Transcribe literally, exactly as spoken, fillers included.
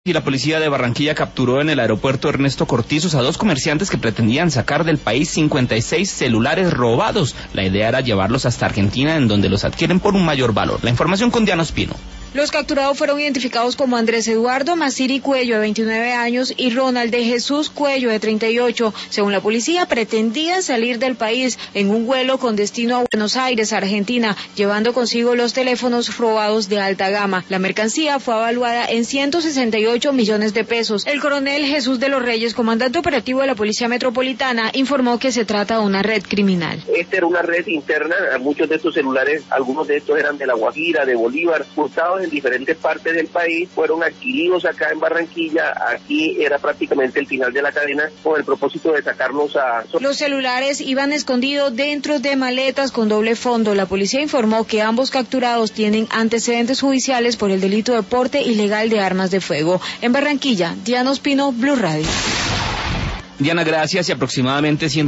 Y la policía de Barranquilla capturó en el aeropuerto Ernesto Cortizos a dos comerciantes que pretendían sacar del país cincuenta y seis celulares robados. La idea era llevarlos hasta Argentina, en donde los adquieren por un mayor valor. La información con Diana Ospino. Los capturados fueron identificados como Andrés Eduardo Masiri Cuello, de veintinueve años, y Ronald de Jesús Cuello, de treinta y ocho. Según la policía, pretendían salir del país en un vuelo con destino a Buenos Aires, Argentina, llevando consigo los teléfonos robados de alta gama. La mercancía fue evaluada en ciento sesenta y ocho millones de pesos. El coronel Jesús de los Reyes, comandante operativo de la Policía Metropolitana, informó que se trata de una red criminal. Esta era una red interna. Muchos de estos celulares, algunos de estos eran de La Guajira, de Bolívar, hurtados en diferentes partes del país, fueron adquiridos acá en Barranquilla. Aquí era prácticamente el final de la cadena, con el propósito de sacarlos a... Los celulares iban escondidos dentro de maletas con doble fondo. La policía informó que ambos capturados tienen antecedentes judiciales por el delito de porte ilegal de armas de fuego. En Barranquilla, Diana Ospino, Blue Radio. Diana, gracias. Y aproximadamente cien